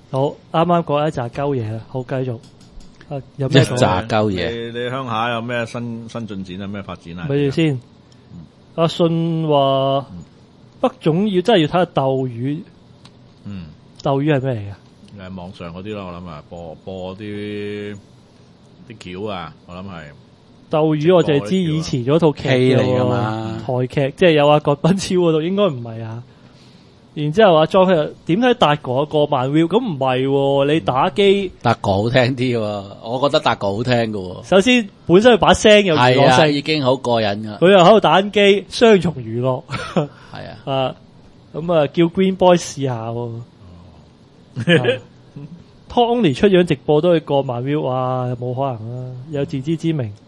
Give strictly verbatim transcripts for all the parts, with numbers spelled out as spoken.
好，啱啱講一紮鳩嘢啦，好繼續。啊，有咩一紮鳩嘢？ 你你鄉下有咩新新進展啊？咩發展啊？ 咪住先。阿信話北總要真係要睇下鬥魚。 嗯。 鬥魚係咩嚟㗎？ 誒網上嗰啲咯，我諗啊，播播啲啲橋啊，我諗係。 鬥魚我淨係知以前嗰套劇嚟㗎嘛， 台劇即係有阿郭斌超嗰度，應該唔係啊。然之後話再佢點睇達哥過萬 view，咁唔係喎，你打機達哥好聽啲喎，我覺得達哥好聽㗎喎。 首先本身佢把聲有娛樂性， 已經好過癮㗎。 佢又喺度打緊機，雙重娛樂。 係啊， 啊咁啊叫 Green Boy 試下喎。Tony 出樣直播都可以過萬 view，哇，冇可能啦，有自知之明。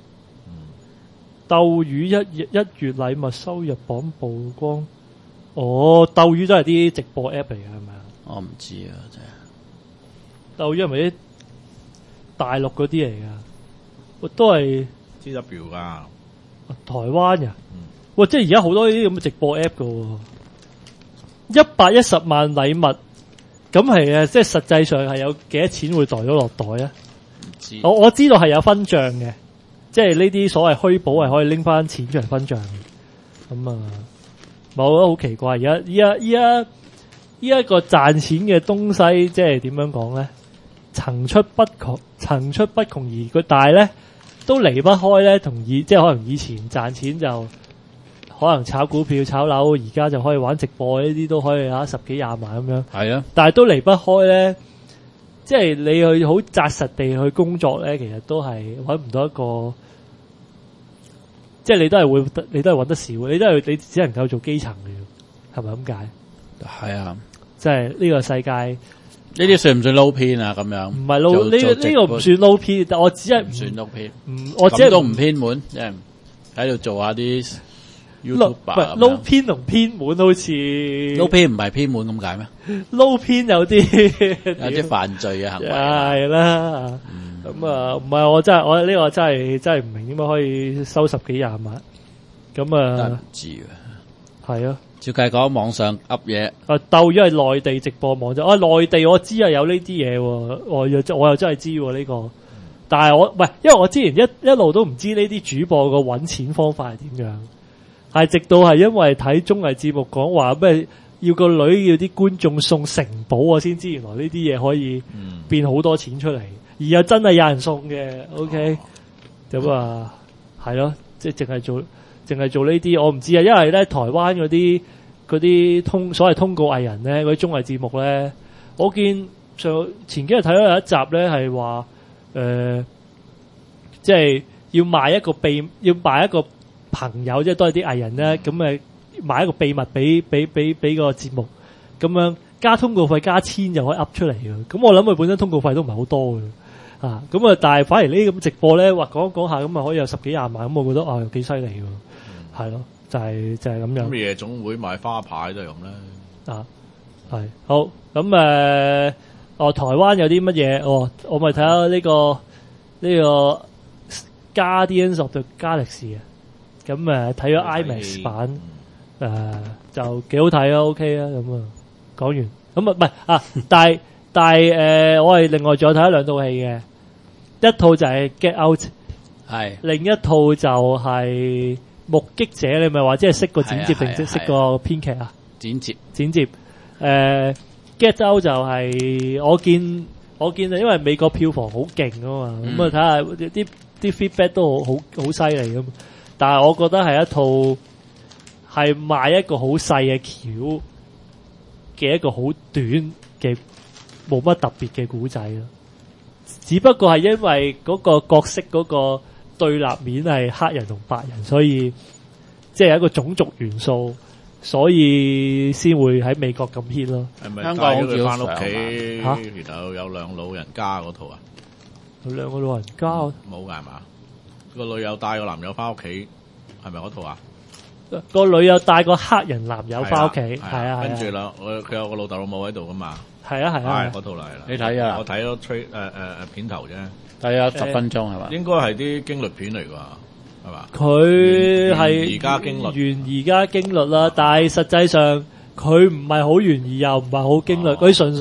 鬥魚一月一月禮物收入榜曝光，哦，鬥魚都係啲直播 app 嚟嘅係咪啊？ 我唔知啊，真係。 鬥魚係咪啲大陸嗰啲嚟噶？都係 T W 噶， 台灣嘅。嗯、哇，即係而家好多呢啲咁嘅直播 app 噶，一百一十萬禮物，咁係啊，即係實際上係有幾多錢會袋咗落袋啊？ 唔知。 我我知道係有分賬嘅。即係呢啲所謂虛寶係可以拎翻錢出嚟分賬嘅，咁啊，冇啊，好奇怪！而家依家依家依一個賺錢嘅東西，即係點樣講咧？層出不窮，層出不窮而佢，但係咧都離不開咧，同以即係可能以前賺錢就可能炒股票、炒樓，而家就可以玩直播呢啲都可以啊十幾廿萬咁樣。係啊，但係都離不開咧。即係你去好紮實地去工作咧，其實都係搵唔到一個，即係你都係會，你都係搵得少，你都係你只能夠做基層嘅，係咪咁解？ 係啊， 即係呢個世界呢啲算唔算撈偏啊？咁樣唔係撈呢呢個唔算撈偏，但我只係唔算撈偏， 唔我只係都唔偏門，即係喺度做下啲。 撈撈偏同偏門好似撈偏唔係偏門咁解咩？ 撈偏有啲有啲犯罪嘅行為係啦，咁啊唔係我真係我呢個真係真係唔明點解可以收十幾廿萬，咁啊唔知啊， 係啊， 照計講網上噏嘢啊鬥咗係內地直播網站啊，內地我知啊有呢啲嘢，我又我又真係知呢個，但係我唔係因為我之前一一路都唔知呢啲主播個搵錢方法係點樣。係直到係因為睇綜藝節目講話咩要個女要啲觀眾送城堡，我先知原來呢啲嘢可以變好多錢出嚟，而又真係有人送嘅。OK，咁啊係咯，即係淨係做淨係做呢啲，我唔知啊。因為咧台灣嗰啲嗰啲通所謂通告藝人咧，嗰啲綜藝節目咧，我見上前幾日睇到有一集咧係話誒，即係要賣一個秘，要賣一個。朋友即係都係啲藝人咧，咁誒買一個秘密俾俾俾俾個節目，咁樣加通告費加千就可以噏出嚟嘅。咁我諗佢本身通告費都唔係好多嘅，啊咁啊，但係反而呢啲咁直播咧，話講講下咁啊可以有十幾廿萬，咁我覺得啊又幾犀利喎，係咯，就係就係咁樣。 咁夜總會賣花牌都係咁咧。啊， 係好咁誒，哦台灣有啲乜嘢？哦，我咪睇下呢個呢個 Guardians of the Galaxy 啊。咁誒睇咗 IMAX 版誒、呃、就幾好睇啊 OK 啊咁啊講完咁啊唔係啊但係但係誒、呃、我係另外再睇咗兩套戲嘅，一套就係 Get Out 係，另一套就係目擊者。你咪話即係識個剪接定即係識個編劇啊？ 剪接剪接誒、呃、Get Out 就係、是、我見我見啊，因為美國票房好勁啊嘛，咁啊睇下啲啲 feedback 都好好好犀利咁。但係我覺得係一套係賣一個好細嘅橋嘅一個好短嘅冇乜特別嘅古仔咯，只不過係因為嗰個角色嗰個對立面係黑人同白人，所以即係一個種族元素，所以先會喺美國咁 hit 咯。 係咪香港好叫翻屋企，然後有兩老人家嗰套啊？ 有兩個老人家冇㗎係嘛？個女友帶個男友翻屋企，係咪嗰套啊？ 個女友帶個黑人男友翻屋企，係啊， 跟住啦，佢有個老豆老母喺度噶嘛？ 係啊係啊， 嗰套嚟啦。 你睇啊？ 我睇咗吹誒誒誒片頭啫， 睇咗十分鐘係嘛？ 應該係啲驚慄片嚟㗎，係嘛？ 佢係而家驚慄， 懸而家驚慄啦，但係實際上佢唔係好懸疑又唔係好驚慄，佢純粹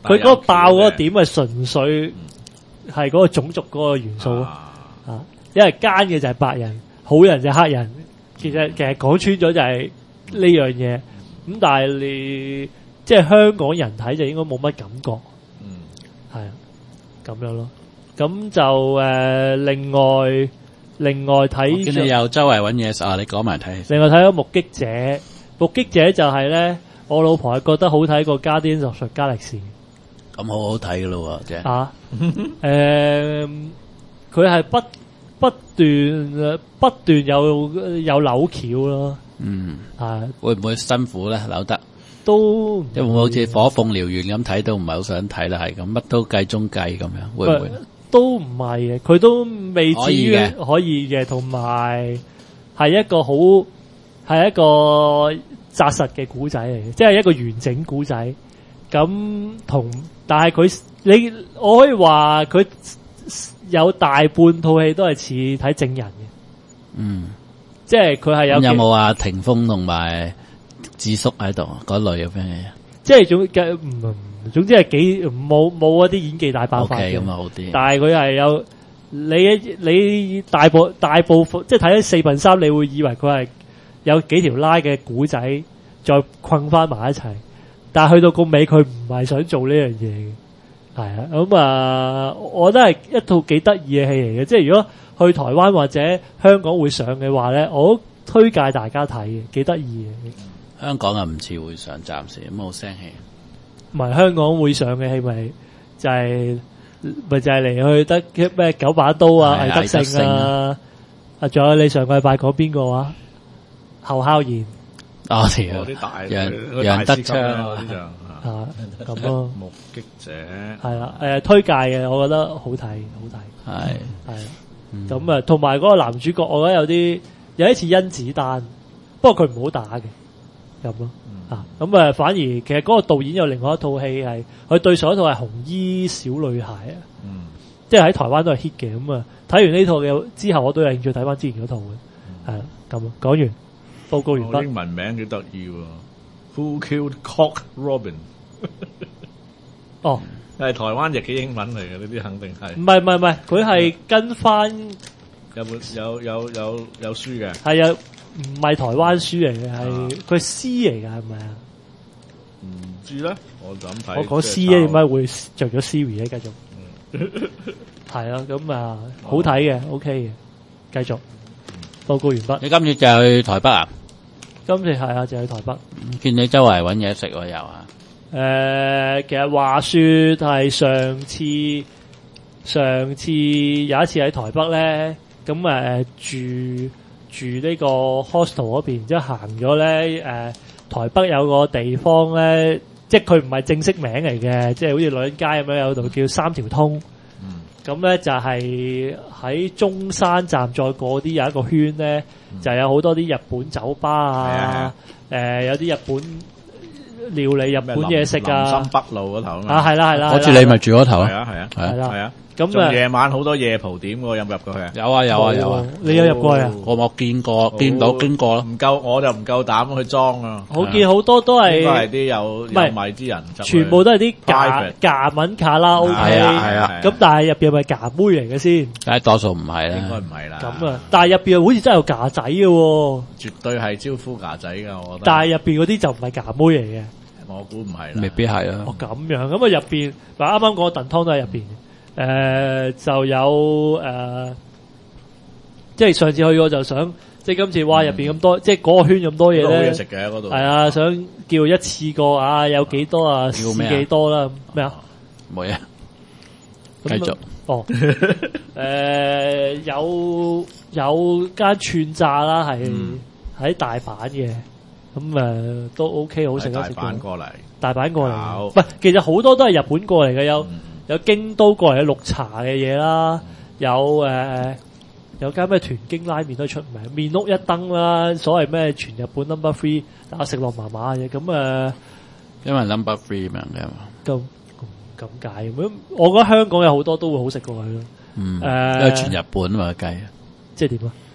佢嗰個爆嗰個點係純粹係嗰個種族嗰個元素咯。啊，因為奸嘅就係白人，好人就係黑人。其實其實講穿咗就係呢樣嘢。咁但係你即係香港人睇就應該冇乜感覺。嗯，係啊，咁樣咯。咁就誒、呃，另外另外睇， 見你又周圍揾嘢食啊！你講埋睇。 另外睇咗目擊者，目擊者就係咧，我老婆係覺得好睇過《Guardians of the Galaxy》。 咁好好睇噶咯喎，即係啊，誒，佢係不不斷不斷有有扭橋咯。嗯，啊， 會唔會辛苦咧？扭得都， 會唔會好似火鳳燎原咁睇到唔係好想睇啦？係咁，乜都計中計咁樣，會唔會？ 都唔係嘅，佢都未至於可以嘅， 可以嘅，同埋係一個好係一個紮實嘅古仔嚟嘅，即係一個完整古仔。咁同但係佢你我可以話佢有大半套戲都係似睇證人嘅。嗯，即係佢係有有冇啊？霆鋒同埋智叔喺度嗰類咁樣嘢， 即係總嘅唔。總之係幾冇冇嗰啲演技大爆發嘅， 咁啊好啲。但係佢係有你你大部大部分即係睇咗四分三，你會以為佢係有幾條拉嘅古仔再困翻埋一齊，但係去到個尾佢唔係想做呢樣嘢嘅，係啊咁啊，我覺得係一套幾得意嘅戲嚟嘅。即係如果去台灣或者香港會上嘅話咧，我都推介大家睇嘅，幾得意嘅。 香港啊唔似會上，暫時咁冇聲氣。 唔係香港會上嘅戲咪就係咪就係嚟去得咩九把刀啊、魏德勝啊，啊仲有你上個禮拜講邊個啊？侯孝賢哦，條啲大楊楊德昌嗰啲就啊咁咯。 目擊者係啦，誒推介嘅，我覺得好睇，好睇。 係係咁啊，同埋嗰個男主角，我覺得有啲有啲似甄子丹，不過佢唔好打嘅咁咯。啊，咁啊，反而其實嗰個導演有另外一套戲係佢對上一套係紅衣小女孩啊，嗯，即係喺台灣都係 hit 嘅。咁啊，睇完呢套嘅之後，我都有興趣睇翻之前嗰套嘅，係啦，咁啊，講完報告完畢。 英文名幾得意喎 ，Who Killed Cock Robin？ 哦， 係台灣譯嘅英文嚟嘅，呢啲肯定係。 唔係唔係唔係，佢係跟翻有本有有有有書嘅， 係啊。唔係台灣書嚟嘅，係佢詩嚟㗎，係咪啊？ 唔知咧，我就咁睇。 我講詩咧，點解會着咗 Siri 咧？繼續，係啊，咁啊，好睇嘅 ，OK 嘅，繼續報告完畢。 你今次就去台北啊？ 今次係啊，就去台北。 見你周圍揾嘢食喎，又啊？ 誒，其實話說係上次，上次有一次喺台北咧，咁誒住。住呢個 hostel 嗰邊，然之後行咗咧，誒台北有個地方咧，即係佢唔係正式名嚟嘅，即係好似女人街咁樣有度叫三條通。嗯，咁咧就係喺中山站再過啲有一個圈咧，嗯、就有好多啲日本酒吧啊，誒、呃、有啲日本料理、日本嘢食啊。 林森北路嗰頭啊，係啦係啦， 好似你咪住嗰頭啊？ 係啊係啊係啦係啊。 咁啊，夜晚好多夜蒲點喎，有冇入過去啊？ 有啊有啊有啊， 你有入過去啊？ 我冇見過，見到經過咯。 唔夠，我就唔夠膽去裝啊！ 我見好多都係， 應該係啲有有米之人， 全部都係啲假假文卡拉 OK， 係啊係啊。 咁但係入邊係咪假妹嚟嘅先？ 梗係多數唔係啦， 應該唔係啦。 咁啊，但係入邊好似真係有假仔嘅喎， 絕對係招呼假仔㗎，我覺得。 但係入邊嗰啲就唔係假妹嚟嘅， 我估唔係啦， 未必係啦。 哦咁樣，咁啊入邊，嗱啱啱講個燉湯都喺入邊。誒、呃，就有誒、呃，即係上次去我就想，即係今次哇入邊咁多，嗯、即係嗰個圈咁多嘢咧， 好嘢食嘅嗰度， 係啊，想叫一次過啊，有幾多啊，試幾多啦，咩啊？ 冇嘢，繼續。 哦，誒、呃，有有間串炸啦，係喺、嗯、大阪嘅，咁誒、呃、都 OK， 好食得食。 大阪過嚟， 大阪過嚟，唔係，其實好多都係日本過嚟嘅，有。嗯有京都過嚟嘅綠茶嘅嘢啦，有誒、呃、有間咩豚京拉麵都出名，麵屋一燈啦，所謂咩全日本 number three， 但係食落麻麻嘅，咁誒、呃， 因為 number three 名嘅嘛， 咁咁解咁，我覺得香港有好多都會好食過佢咯， 嗯， 誒、呃， 因為全日本啊嘛計， 即係點啊？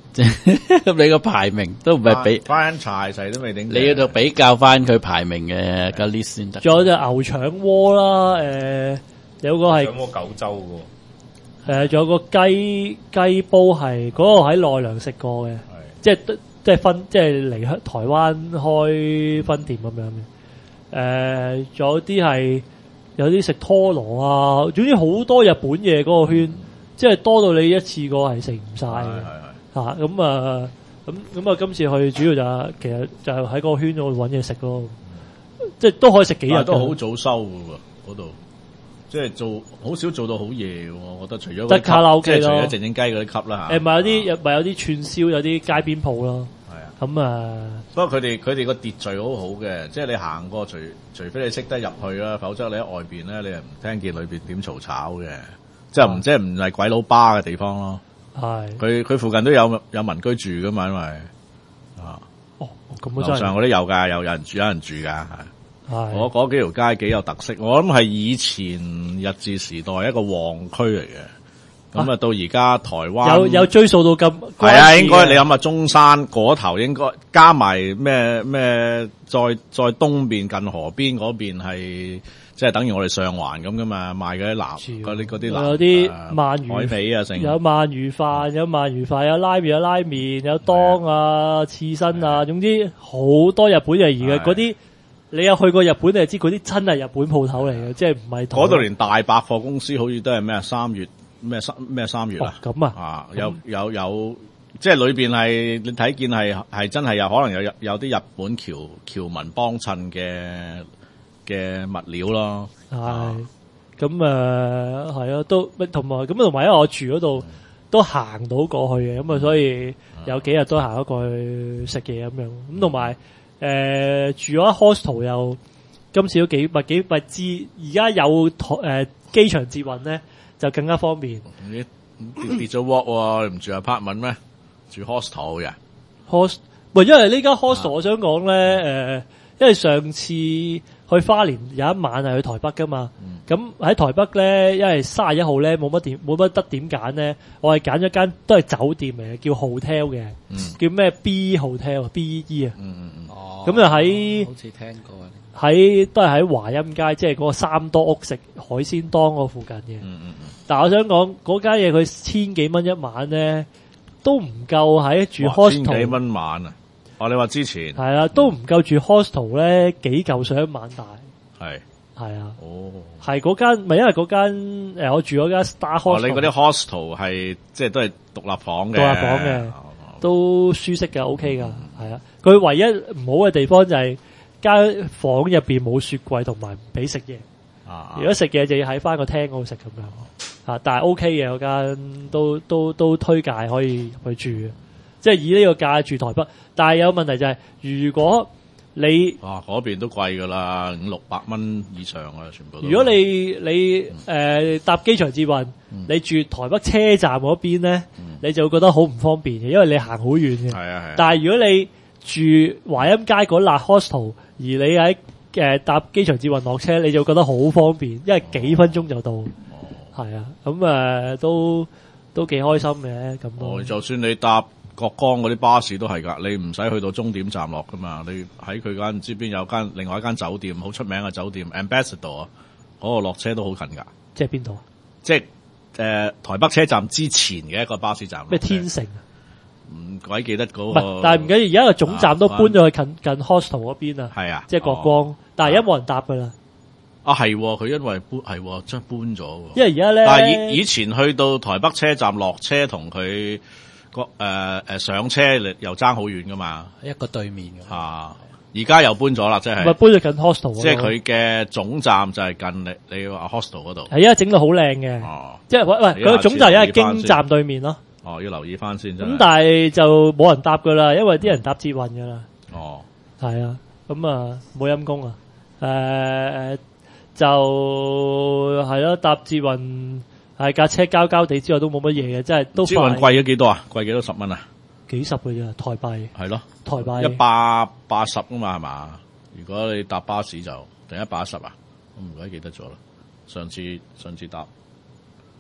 咁你個排名都唔係比， 番柴細都未頂。 你要度比較翻佢排名嘅個 list 先得。 仲有隻牛腸鍋啦，誒有個係上過九州嘅誒，仲有個雞雞煲係嗰個喺奈良食過嘅，即係即係分即係嚟香台灣開分店咁樣嘅。誒，仲有啲係有啲食拖羅啊，總之好多日本嘢嗰個圈，即係多到你一次過係食唔晒嘅。嚇咁啊，咁咁啊，今次去主要就係其實就係喺嗰個圈度揾嘢食咯，即係都可以食幾日。 都好早收嘅喎，嗰度即係做好少做到好夜嘅喎，我覺得除咗得卡拉 OK 咯， 即係除咗靜靜雞嗰啲級啦嚇。 誒咪有啲咪有啲串燒，有啲街邊鋪咯。 係啊， 咁啊， 不過佢哋佢哋個秩序好好嘅，即係你行過除除非你識得入去啦，否則你喺外邊咧，你係唔聽見裏邊點嘈吵嘅，即係唔即係唔係鬼佬巴嘅地方咯。係，佢佢附近都有有民居住噶嘛，因為啊， 哦，咁樓上嗰啲有㗎，有有人住有人住㗎，係。 係， 嗰嗰幾條街幾有特色，我諗係以前日治時代一個旺區嚟嘅，咁啊到而家台灣有有追溯到咁， 係啊，應該你諗下中山嗰頭應該加埋咩咩，再再東邊近河邊嗰邊係。即係等於我哋上環咁噶嘛，賣嗰啲南嗰啲嗰啲南有啲鰻魚海味啊，成有鰻魚飯，有鰻魚飯，有拉麵，有拉麵，有當啊、刺身啊，總之好多日本嘢嘅嗰啲。你有去過日本，你就知嗰啲真係日本鋪頭嚟嘅，即係唔係。 嗰度連大百貨公司好似都係咩三月咩三咩三月啊？ 咁啊， 啊有有有，即係裏邊係你睇見係係真係有可能有有啲日本僑僑民幫襯嘅。嘅物料咯， 係咁誒，係啊，都同埋咁同埋，因為我住嗰度都行到過去嘅，咁啊，所以有幾日都行咗過去食嘢咁樣。咁同埋誒住咗 hostel 又今次都幾咪幾咪知，而家有誒機場捷運咧就更加方便。 你跌咗鑊喎，你唔住 apartment 咩？住 hostel 嘅 host， 唔係因為呢間 hostel 我想講咧誒，因為上次。去花蓮有一晚係去台北噶嘛，咁喺、嗯、台北咧，因為三十一號咧冇乜點冇乜得點揀咧，我係揀咗間都係酒店嚟嘅，叫 hotel 嘅，嗯、叫咩 B hotel 啊 B E 啊，咁就喺好似聽過喺都係喺華陰街，即係嗰個三多屋食海鮮檔嗰附近嘅。嗯嗯、但係我想講嗰間嘢佢千幾蚊一晚咧，都唔夠喺住 hostel 千幾蚊晚啊！哦，你話之前係啊，都唔夠住 hostel 咧幾嚿水一晚大，係係啊，哦，係嗰間，咪因為嗰間誒我住嗰間 Star Hostel，哦， 你嗰啲 hostel 係即係都係獨立房嘅， 獨立房嘅，都舒適嘅 ，OK 噶，係啊，佢唯一唔好嘅地方就係間房入邊冇雪櫃同埋唔俾食嘢，啊，如果食嘢就要喺翻個廳嗰度食咁樣，啊，但係 OK 嘅嗰間都都都推介可以去住嘅。即係以呢個價住台北，但係有問題就係、是，如果你啊嗰邊都貴噶啦，五六百蚊以上啊，全部都。 如果你你誒、呃、搭機場捷運，嗯、你住台北車站嗰邊咧，嗯、你就會覺得好唔方便嘅，因為你行好遠嘅。係啊係。但係如果你住華陰街嗰笪 hostel，而你喺誒、呃、搭機場捷運落車，你就覺得好方便，因為幾分鐘就到。哦。係啊，咁誒、呃、都都幾開心嘅咁。 哦，就算你搭國光嗰啲巴士都係噶，你唔使去到終點站落噶嘛，你喺佢間唔知邊有間另外一間酒店好出名嘅酒店 Ambassador 啊，嗰個落車都好近噶。 即係邊度？ 即係誒、呃、台北車站之前嘅一個巴士站。 咩天成啊？ 唔鬼記得嗰、那個。 但係唔緊要，而家個總站都搬咗去近、啊、近 hostel 嗰邊啊。係啊，即係國光，哦、但係而家冇人搭噶啦。 啊係，佢因為搬係真係搬咗。 因為而家咧， 但係以以前去到台北車站落車同佢。個誒誒上車又爭好遠噶嘛， 一個對面嘅啊，而家又搬咗啦，即係咪搬咗近 hostel， 即係佢嘅總站就係近你你話 hostel 嗰度， 係啊，整到好靚嘅，哦，即係喂喂，佢個總站而家係京站對面咯， 哦，要留意翻先， 咁但係就冇人搭噶啦，因為啲人搭捷運噶啦， 哦， 係啊，咁啊冇陰功啊，誒就係咯，搭捷運。係架車交交地之外都冇乜嘢嘅，真係都。捷運貴咗幾多啊？貴幾多十蚊啊？幾十嘅啫，台幣。係咯，台幣一百八十啊嘛，係嘛？如果你搭巴士就定一百一十啊？我唔鬼記得咗啦。上次上次搭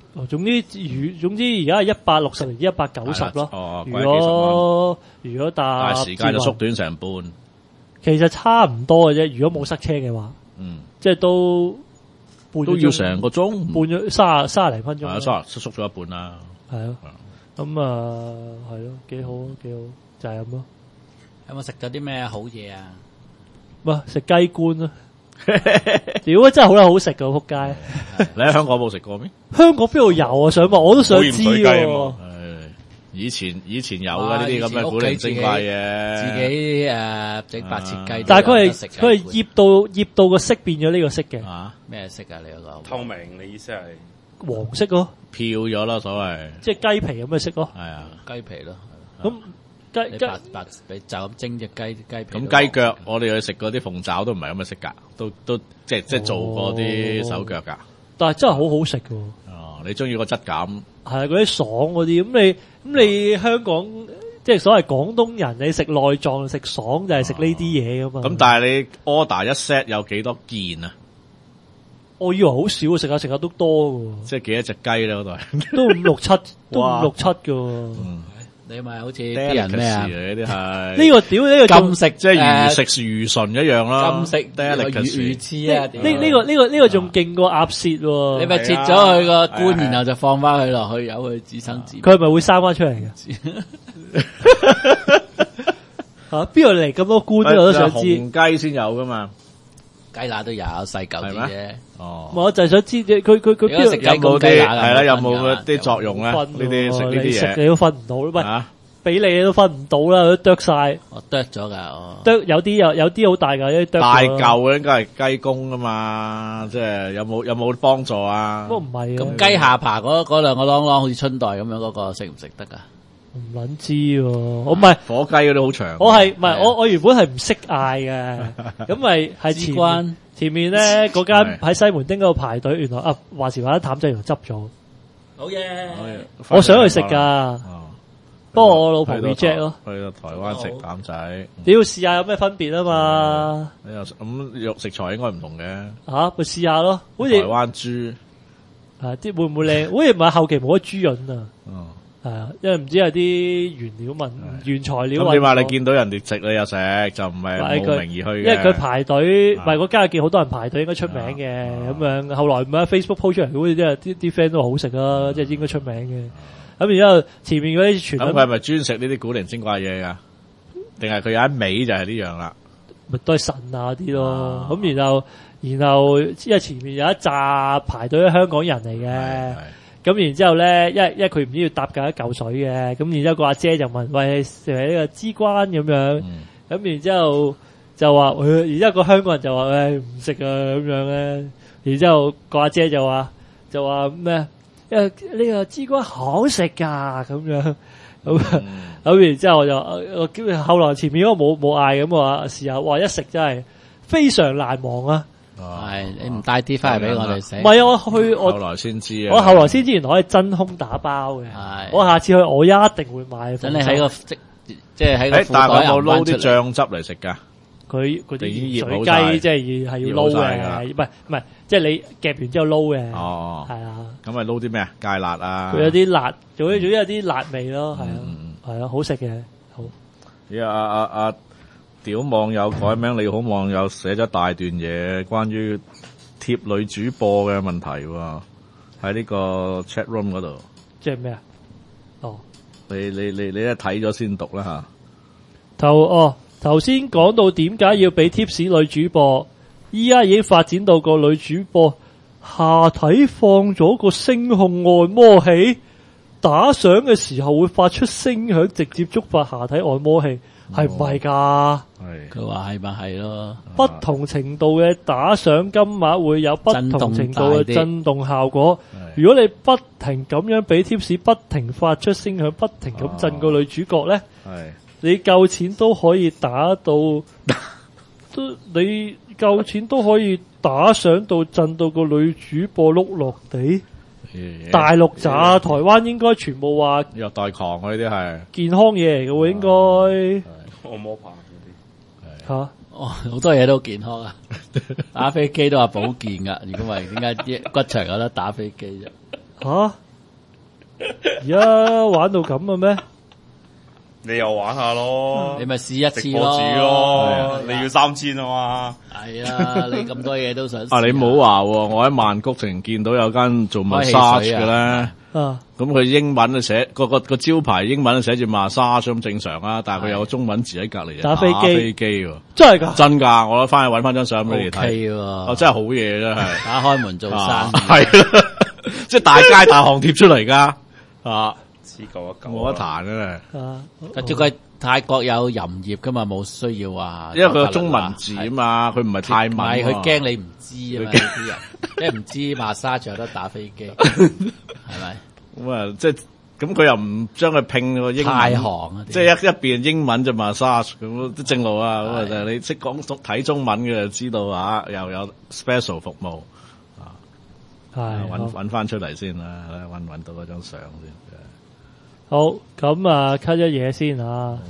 哦，總之如總之而家係一百六十零至一百九十咯。 哦， 如果如果搭但係時間就縮短成半。 其實差唔多嘅啫。如果冇塞車嘅話， 嗯， 即係都半都要成個鐘， 半咗卅卅零分鐘。 係啊，卅縮咗一半啦。 係咯，咁啊係咯，幾好幾好，就係咁咯。 有冇食咗啲咩好嘢啊？ 喂，食雞冠咯。屌啊，真係好啦，好食噶，仆街！ 你喺香港冇食過咩？ 香港邊度有啊？想問，我都想知喎。 以前以前有嘅呢啲咁嘅古靈精怪嘢， 自己誒整白切雞， 但係佢係佢係醃到醃到個色變咗呢個色嘅。 啊，咩色啊？你嗰個透明，你意思係黃色咯， 漂咗啦，所謂即係雞皮咁嘅色咯。 係啊， 雞皮咯。 咁雞雞白白你就咁蒸隻雞雞皮。 咁雞腳，我哋去食嗰啲鳳爪都唔係咁嘅色㗎，都都即係即係做過啲手腳㗎。 但係真係好好食㗎。 哦，你中意個質感？ 係啊，嗰啲爽嗰啲，咁你咁你香港即係所謂廣東人，你食內臟食爽就係食呢啲嘢噶嘛。 咁但係你 order 一 set 有幾多件啊？ 我以為好少，食下食下都多噶。 即係幾多隻雞咧？嗰度都五六七，都五六七噶。 你咪好似啲人咩啊？ 呢啲係呢個屌呢個禁食， 即係魚食魚唇一樣啦。 禁食魚魚翅啊！ 呢呢個呢個呢個仲勁過鴨舌喎。 你咪切咗佢個冠，然後就放翻佢落去，由佢自生自滅。 佢係咪會生翻出嚟嘅？吓，邊度嚟咁多冠我都想知。 紅雞先有噶嘛？ 雞乸都有細嚿啲啫。 哦， 我就係想知佢佢佢邊度食雞有冇啲係啦？有冇冇啲作用咧？呢啲食呢啲嘢， 你都分唔到，喂，俾你都分唔到啦，都剁晒。 我剁咗噶，我剁有啲有有啲好大噶，有啲剁大嚿嘅應該係雞公啊嘛，即係有冇有冇幫助啊？ 不過唔係咁雞下巴嗰嗰兩個啷啷好似春袋咁樣，嗰個食唔食得噶？ 唔撚知喎，我唔係火雞嗰啲好長。 我係唔係我我原本係唔識嗌嘅，咁咪係前面前面咧嗰間喺西門町嗰度排隊，原來啊話時話啲譚仔原來執咗。 好嘢！ 我想去食噶，不過我老婆 reject 咯。 去到台灣食譚仔， 你要試下有咩分別啊嘛？ 你又咁肉食材應該唔同嘅。 吓，咪試下咯，好似台灣豬啊，啲會唔會靚？好似唔係後期冇咗豬潤啊。 哦， 係啊，因為唔知係啲原料問原材料。 咁你話你見到人哋食你又食，就唔係慕名而去嘅。 因為佢排隊，唔係嗰間見好多人排隊，應該出名嘅咁樣。後來唔係 Facebook post 出嚟，好似即係啲啲 friend 都話好食啊，即係應該出名嘅。咁然之後前面嗰啲傳， 咁佢係咪專食呢啲古靈精怪嘢噶？定係佢有一味就係呢樣啦？ 咪都係神啊啲咯。咁然後然後因為前面有一紮排隊嘅香港人嚟嘅。咁然之後咧，因為因為佢唔知要搭緊一嚿水嘅，咁然之後個阿姐就問：喂，食呢個支關咁樣？咁、嗯、然之後就話，然之後個香港人就話：誒唔食啊咁樣咧。然之後個阿姐就話就話咩？因為呢個支關好食㗎咁樣。咁咁、嗯、然之後我就我叫後來前面嗰個冇冇嗌咁話試下，哇！一食真係非常難忘啊！ 係你唔帶啲翻嚟俾我哋食？ 唔係啊，我去我後來先知啊！ 我後來先知原來可以真空打包嘅。我下次去我一定會買。 等你喺個即即係喺個褲袋但係有冇撈啲醬汁嚟食㗎？ 佢嗰啲水雞即係係要撈嘅，唔係唔係，即係你夾完之後撈嘅。哦，係啊。咁咪撈啲咩啊？芥辣啊！ 佢有啲辣，仲有仲有啲辣味咯，係啊，係啊，好食嘅，好。 咦啊啊啊！屌網友改名，你好網友寫咗大段嘢，關於貼女主播嘅問題喎，喺呢個 chat room 嗰度。 即係咩啊？哦， 你你你你一睇咗先讀啦吓。 頭哦，頭先講到點解要俾 tips 女主播，依家已經發展到個女主播下體放咗個聲控按摩器，打賞嘅時候會發出聲響，直接觸發下體按摩器。係唔係噶？ 係佢話係咪係咯？ 不同程度嘅打賞金額會有不同程度嘅震動效果。如果你不停咁樣俾 tips，不停發出聲響，不停咁震個女主角咧，你夠錢都可以打到，都你夠錢都可以打賞到震到個女主播碌落地。大陸咋？台灣應該全部話虐待狂啊！呢啲係健康嘢嚟嘅喎，應該。 按摩棒嗰啲吓， 哦，好多嘢都健康啊！打飛機都話保健噶，如果唔係點解啲骨場有得打飛機啫？ 吓，而家玩到咁嘅咩？ 你又玩下咯， 你咪試一次直播主咯。 咯，你要三千啊嘛。 係啊，你咁多嘢都想試啊，你冇話喎，我喺曼谷成見到有間做 massage 嘅咧。 啊， 咁佢英文啊寫個個個招牌英文寫住 massage 咁正常啊，但係佢有個中文字喺隔離， 打飛機打飛機喎， 真係㗎？ 真㗎！我翻去揾翻張相俾你睇， ，OK 喎， 哦，真係好嘢真係， 打開門做生啊意， 係啦，即係大街大巷貼出嚟㗎，啊， 黐夠一嚿， 冇得彈真係， 啊， 但叫佢泰國有淫業噶嘛，冇需要話， 因為佢有中文字啊嘛，佢唔係泰文， 唔係佢驚你唔知啊嘛，呢啲人，因為唔知馬沙仲有得打飛機，係咪？ 咁啊，即係咁佢又唔將佢拼個英太文， 行啊， 即係一一邊英文就 massage 咁都正路啊！咁啊， 係就係你識講睇中文嘅就知道啊，又有 special 服務。 係揾揾翻出嚟先啦，揾揾到嗰張相先。 好咁啊，cut 一嘢先啊。